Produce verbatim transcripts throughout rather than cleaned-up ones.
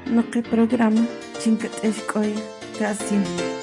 Noqui programa Chinkat Eshkoy Casi.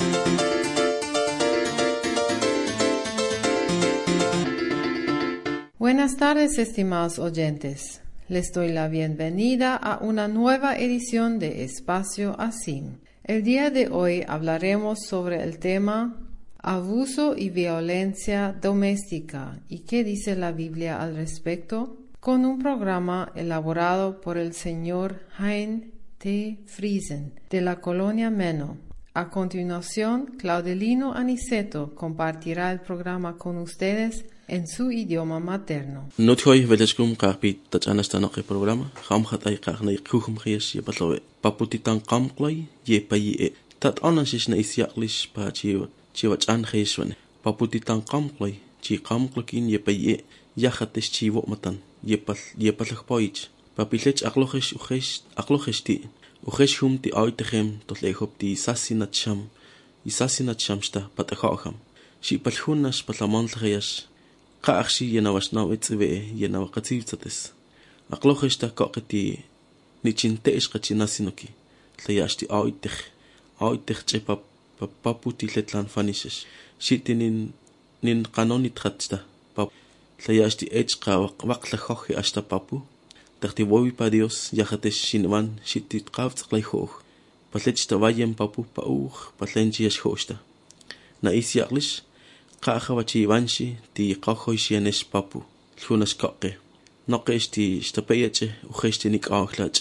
Buenas tardes, estimados oyentes. Les doy la bienvenida a una nueva edición de Espacio Asim. El día de hoy hablaremos sobre el tema abuso y violencia doméstica y qué dice la Biblia al respecto, con un programa elaborado por el señor Hein T. Friesen de la colonia Meno. A continuación, Claudelino Aniceto compartirá el programa con ustedes en su idioma materno. Nothoy veleskum qapi tachanastanoqi programa khamkhat ay qaqnay qukhum khiyas yepalowe paputitan qamqlay yepayi tat onasishna isyaqlish pa chiwa chiwachan khishwane paputitan qamqlay chi qamqlokin yepayi yakhatish chiwo matan yepal yepalkhpoich papilech aqlohish ukhish aqlohishti ukhish humti aythem totlehopti sasinacham isasinachamsta patakham shipalhunas palamonlkhiyas qaaqshi yanawashnaw itzbe yanawaqatsivtsates aqlohishta qoqiti nichintesh qachinasinoki tlayashti aitih aitih chepap paputi letlan fanishes shitinin nin qanoni tratsta pap tlayashti echqa waqla khohi ashta papu taqti wowi pa dios yahatesh shinwan shitit qavts qlayho palechta vayen papu pauh palenchi yashhoshta na isyaqlish qaxawachi vanshi ti qahoysienes papu lunas qoqe noqeshti shtapeyache ujeshti nik'awlach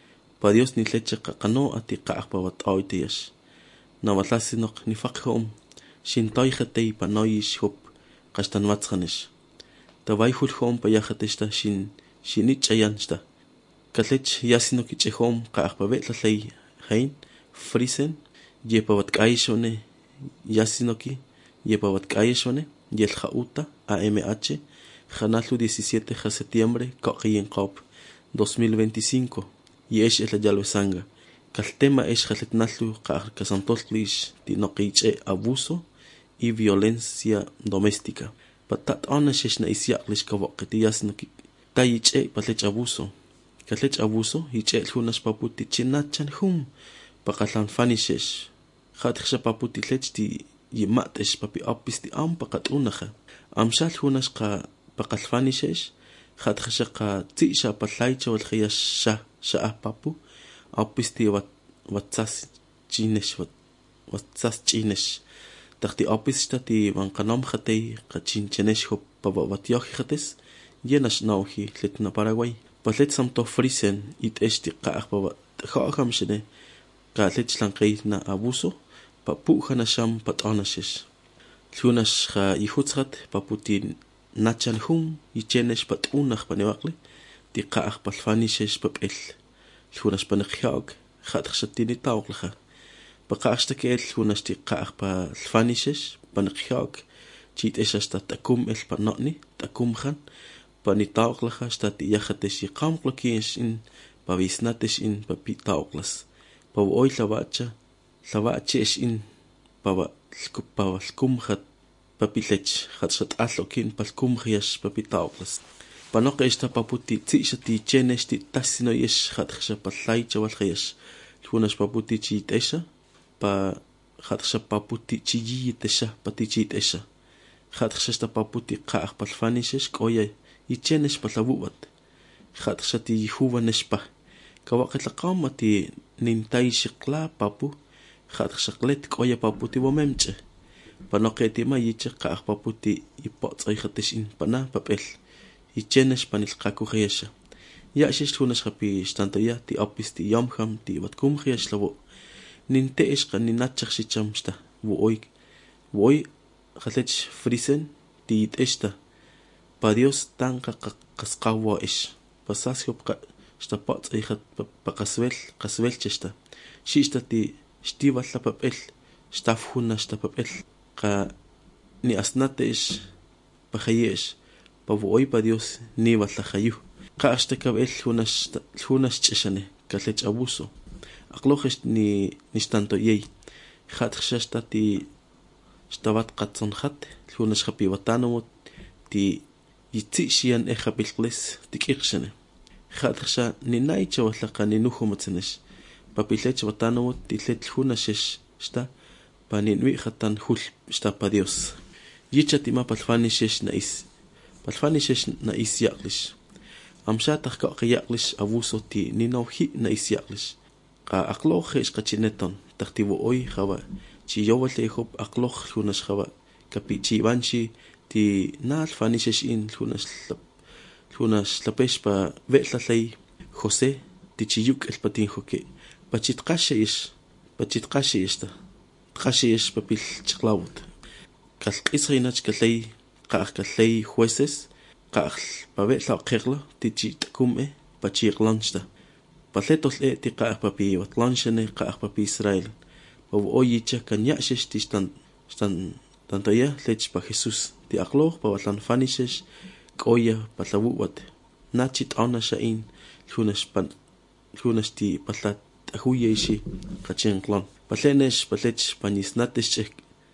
pa dios ni leche qaqano ati qaqpawat aytiyash nawallasinoq nifaqhum shintoyhatei panoyish hop qastan watsanish tawayhul hom payahateshta shin shinichayansta kalech yasinoki chehom qaqpavetlay hein frisen yepawat qaishone yasinoki Yepawat Kayeshone, Yelhauta, A M H, Janalu diecisiete de septiembre, Koqin Qop, dos mil veinticinco, Yesh es la Yalwesanga. Kaltema es Jaletnalu, Kasantotlish, Tinoqiche, abuso y violencia doméstica. Patat Onashna Isiaklish Kavoketias Noki, Tayiche, Palech abuso. Kalech abuso, Hiche Lunas Paputi Chinachan Hum, Pakatlan Fanishesh, Hatcha Paputi Lechti. Yimatesh papi apisti am pakat unaha amshal hunas qa paqalfanishesh khatkhasha qa tisha patlaycha wal khiyash sha sha papu apisti wat watsas chinesh wat watsas chinesh taqti apista ti wanqanom khatei qachinchenesh hop paba watyohi khates yenash nauhi letna Paraguay palet samto frisen it esti qa paba khamshene qa lechlan qeina abuso papu hanasham patonashes lunas kha ihutsat paputin nachan hum ichenesh patunach panewaqli ti qaaq palfanishes papel lunas panqhiaq khatkhshatini tawqlha paqashtakel lunas ti qaaq palfanishes panqhiaq chit esasta takum el panoni takum khan panitawqlha stati yahatesh qamqlokish in pavisnatesh in papitawqlas pa oy lawacha Lavachesh in Pava Skupava Skumhat Papilech Hatsat Alokin Palkumrias Papitaulas. Panoqesta paputi Tishati Chenesti Tassino Yesh Hatsha Patlaicha Walresh. Lunas paputi Chitesha Pa Hatsha paputi Chi Tesha Patichit Esha. Hatsha paputi Kah Palfanishes Koye Ichenesh Palavuat. Hatshati Huvanespa Kawaketlaqamati Nintai Shikla Papu. Khatshaqlet qoya paputi bomemche panoqeti ma yiche qaq paputi ipotsay khatishin pana papel ichenesh panil qaku khiyasha yashish hunas khapi stantoya ti apisti yamham ti watkum khiyaslabo ninte ish qaninachach shichamsta wo oy woy khalech frisen ti itesta pa dios tanqa qasqawa ish pasas hop stapat ay khat paqasvel qasvel chesta shishta ti Stiva la papel, staf huna sta papel, ka ni asnatesh, pahayesh, pavoy pa Dios ni batlahayu. Ka hasta kabel hunas hunas cheshane, ka lech abuso. Aqlohesh ni ni stanto yey. Khat khshasta ti stavat qatson khat, hunas khapi watanamot ti yitishian e khapilqles tikirshane. Khat khsha ni naicha watlaqa ni nuhumatsenesh. papilech batano tilech huna shesh sta paninwi khatan hul sta pa Dios yichati ma palfani shesh na is palfani shesh na is yaklish amsha takka yaklish abuso ti ninawhi na is yaklish qa aqlo khish qachineton taktibu oy khawa chi yowale hop aqlo hunash khawa kapichi banchi ti nal fani shesh in hunash hunash lapesh pa vetlalay José tichiyuk el patin hoke pachit qashish pachit qashish ta qashish papil chiqlawt kal qisrinach kalay qaq kalay jueces qaq pavetla qirla tichit kume pachiqlanchta paletol e ti qaq papi watlanchene qaq papi Israel o oyicha kanyashish tistan stan tantaya lech pa Jesus ti aqlo pa watlan fanishish qoya patlawu wat nachit ona shain Lunas pan lunas ti palat huyeshi qachenqlan palenesh palech panisnatesh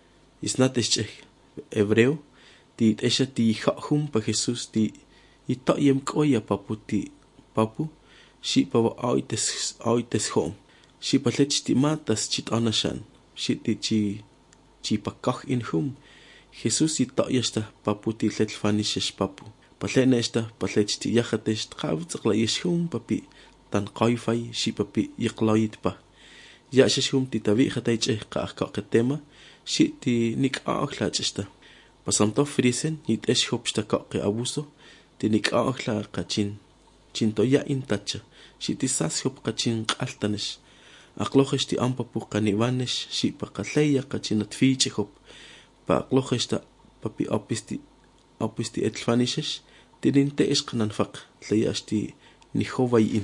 isnatesh hebreo ti eshati khum pa Jesus ti itayem qoya paputi papu shi pa aites aites hom shi palech ti matas chit anashan shi ti chi chi pakach in hum Jesus itayesta paputi letfanishes papu Palenesta, palechti yachates, travtzla yeshum papi, tan qaifai, shi papi yaqlaid pa. Yasheshum ti tavi khataiche qaqaqetema, shi ti nik aqlachesta. Pasamto frisen, nit eshopsta qaqe abuso, ti nik aqla qachin, chinto ya intacha, shi ti sashop qachin qaltanesh. Aqlohesh ti ampapu qanivanesh, shi pa qaleya qachinat fichehop. Pa aqlohesta papi apisti apisti etfanishes tininte esqnan faq tlayashti ni hovayin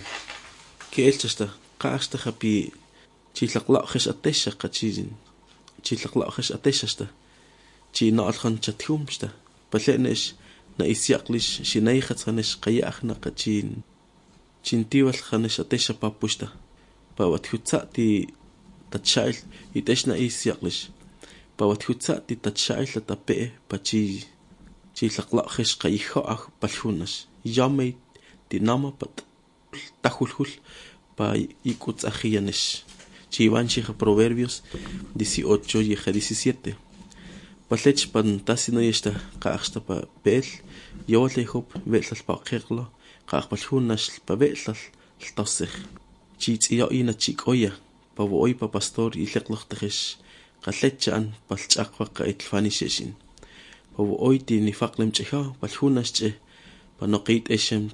ke elchasta qaasta hapi chilaqlaqhesh atesha qachin chilaqlaqhesh ateshasta chi naalkhan chathumsta palenesh na isyaqlish shinay khatsanesh qayahna qachin chintiwal khanesh atesha papushta pawat hutsati tachail iteshna isyaqlish pawat hutsati tachail tape pachi chi laqlaqhesh qayho ah palhunas yamay tinama pat tahulhul pa ikuts ajianesh chi vanchi proverbios dieciocho y diecisiete palech pan tasino esta qaxta pa bel yole hop velal pa qeqlo qaq palhunas pa velal tasig chi tsiya ina chikoya pa voy pa pastor y leqloqtesh qallechan palchaqwa qa etfanishin Pavo hoy ti ni faqlem cheha palhunas che pa noqit eshem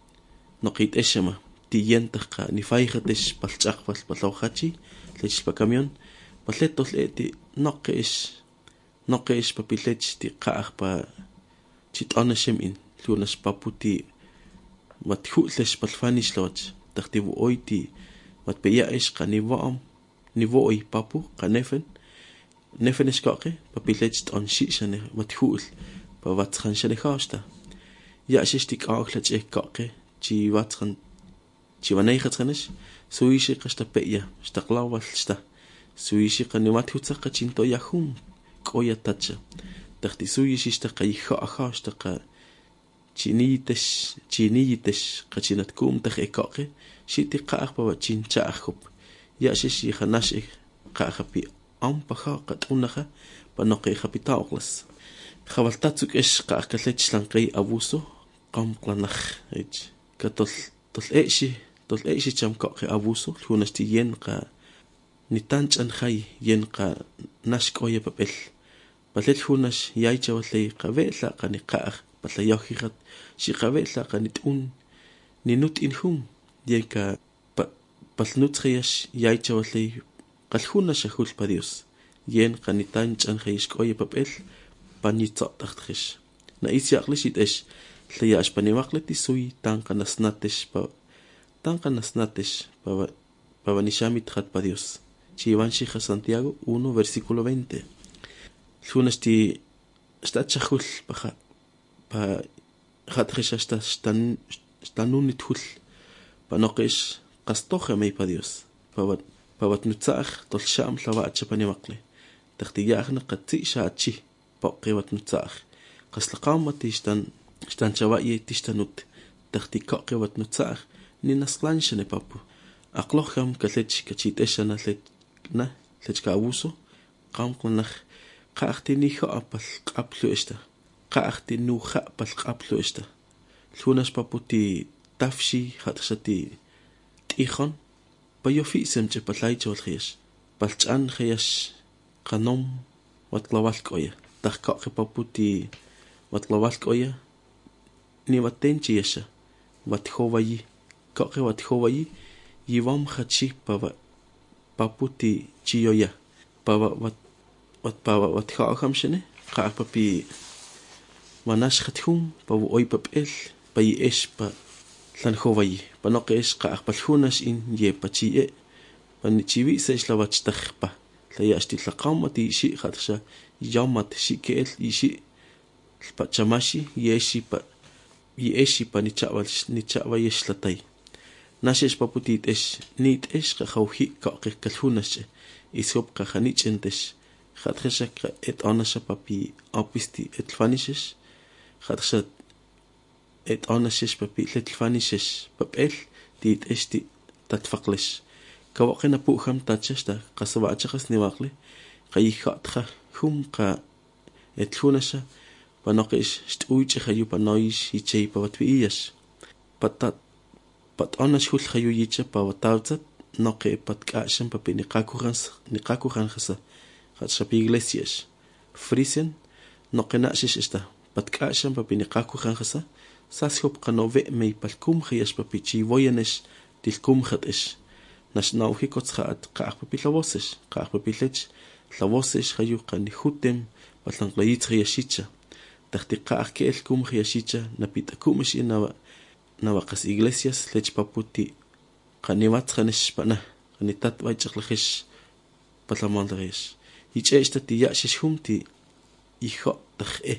noqit eshema ti yentqa ni fayhatesh palchaq pal palawhachi lech pa camion paletol eti noqesh noqesh papilech ti qaq pa chitaneshem in lunas paputi mathullesh palfanish loch taqtibu hoy ti matpeya esh qani vam ni voy papu qanefen Nefenes kaqe papilech on shishane mathul pa watran shane khasta ya shishtik aqlach ek kaqe chi watran chi wanay khatsanesh suishi qasta peya staqlawal sta suishi qani mathutsa qachinto yahum qoya tacha taqti suishi sta qayha khasta qa chinitesh chinitesh qachinatkum taq ekaqe shiti qaq pa chincha khub ya shishi khanash qahapi ampaha qatunaha panoqi kapitaoklas khavaltatsuk es qaqalech lanqi abuso qamqlanaj ech katol tol eshi tol eshi chamqaqi abuso hunasti yen qa nitanchan khay yen qa nashqoye papel palel hunash yaychawlay qabela qani qaq patlayohirat shi qabela qanitun ninut inhum yen ka palnutreyash yaychawlay qalhuna shahul pa Dios yen qanitan chan khayish qoye papel panitsa takhtrish na isyaqlish itesh tlayash panimaqleti sui tan qanasnatesh pa tan qanasnatesh pa pa vanishami that pa Dios chivan shija Santiago uno versículo veinte lunasti sta chahul pa pa khatrish sta stan stanunithul panoqish qastoje may pa Dios pa Pawat nutsaq tol sham lawa chapani maqle taqtiyaqna qatti shaachi paqewat nutsaq qaslaqamati stan stan chawaye tishtanut taqtika qewat nutsaq ni nasqlanshne papu Aqloham kalech kachiteshana lech na lech ka abuso qam qnach qahtini khapal qablu esta qahtinu khapal qablu esta lunas paputi tafshi hatsati tikhon payofi semche palai cholkhish palchan khiyash qanom watlawal koya takka paputi watlawal koya ni watenchi yasha wathowayi koqe wathowayi yivam khachi pava paputi chiyoya pava wat wat pava wat kham shene qa papi manash khathum pavu oy papel pai espa lan khowayi panoqesh qa palhunas in ye pachi panichivi se shlawach takhpa la yashti tlaqamati shi khatsha yamat shikel ishi pachamashi yeshi pa yeshi panichawal nichawa yeshlatai nashesh paputit es nit es khawhi ka kalhunas isop ka khanich entes khatsha et onasha papi apisti et fanishes khatsha et onashish papi let fanishes papel dit esti tatfaqlish kawaqina puham tachesta qasawachas niwaqli qayikhatha hum qa et khunasha panoqish stuich khayu panoish ichei pawatwiyash patat pat onash hul khayu yicha pawatawtat noqe patkasham papi niqakukhans niqakukhan khasa khatsha pi iglesias frisen noqena shish esta patkasham papi niqakukhan khasa sashop qanove mei palkum khiyash papi chivoyanesh tilkum khatish nashnau hikots khat qaq papi lawosish qaq papi lech lawosish khayu qani hutem patlanqlayit khiyashicha taqtiqa kel kum khiyashicha napitakum ish inawa nawaqas iglesias lech paputi qaniwat khanish pana qanitat waichqlkhish patlamandrish icheshta ti yashish humti iho taqe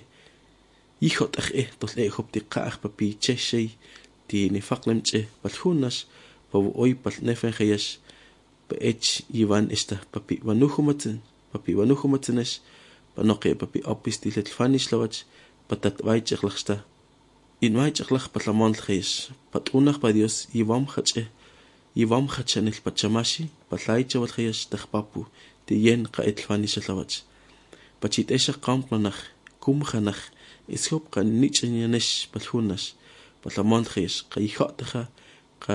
iho taqe tole hopti qaq papi cheshay ti nifaqlemche palhunash pavu oy pal nefen khiyash pech ivan esta papi wanuhumatin papi wanuhumatinash panoqe papi apisti letfanish lawach patat waichqlkhsta in waichqlkh patlamon khiyash patunaq pa dios ivam khache ivam khachanil pachamashi patlaichwal khiyash takhpapu ti yen qa etfanish lawach pachit esha qam qnakh kum khanakh ishop qan nichnesh palhunash patlamon khiyash qayhatha qa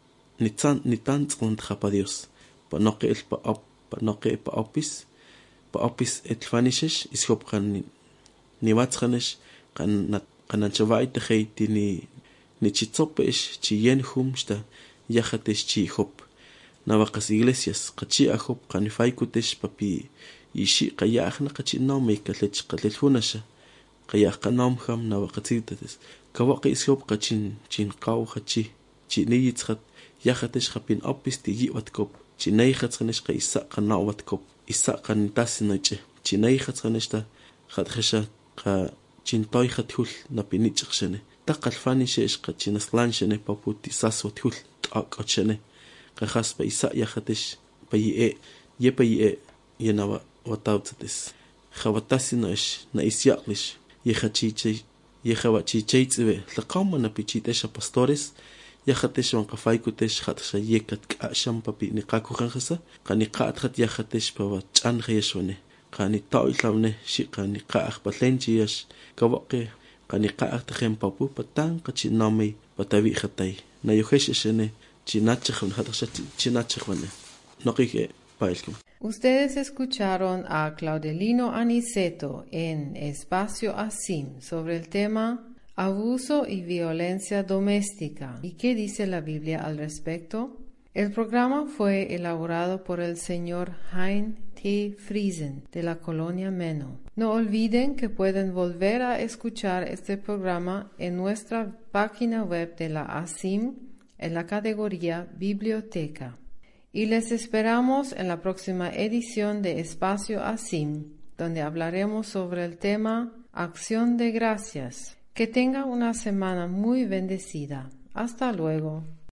nitan nitan tsqont khapa dios panoqe el pa ap panoqe pa apis pa apis etfanishes ishop qan niwatskhanish qan qanan chavai tkhayt ni nichitsopesh chiyen humsta yahatesh chi hop nawaqas iglesias qachi ahop qanifaikutesh papi ishi qayahna qachi no mekalech qalel hunasha qayah qanom kham nawaqatsitates kawaqi ishop qachin chin qaw khachi chiniyitskhat yahatesh khapin apis tigi watkop chinay khatskhanish qaysa qana watkop isa qantasinache chinay khatskhanishta khatkhasha qa chintoy khathul napinichqshene taqalfani shesh qachinaslanshene paputi saswathul taqachene qahas pa isa yahatesh paye ye paye yenawa watawtses khawatasinosh na isyaqlish yehachiche yehawachicheitswe laqamana pichitesha pastores yahatesh wanqafaikutesh khatsha yekat kasham papi niqakukhan khasa qaniqat khat yahatesh pawat chan khayeshone qani tawilawne shiqani qaq patlenchiyash kawaqe qani qaq tjem papu patan qachinami patawi khatay nayoheshene chinachkhun hatasha chinachkhwane noqike pailkum. Ustedes escucharon a Claudelino Aniceto en Espacio Asim sobre el tema abuso y violencia doméstica. ¿Y qué dice la Biblia al respecto? El programa fue elaborado por el señor Hein T. Friesen de la colonia Meno. No olviden que pueden volver a escuchar este programa en nuestra página web de la ASIM en la categoría Biblioteca. Y les esperamos en la próxima edición de Espacio ASIM, donde hablaremos sobre el tema Acción de Gracias. Que tenga una semana muy bendecida. Hasta luego.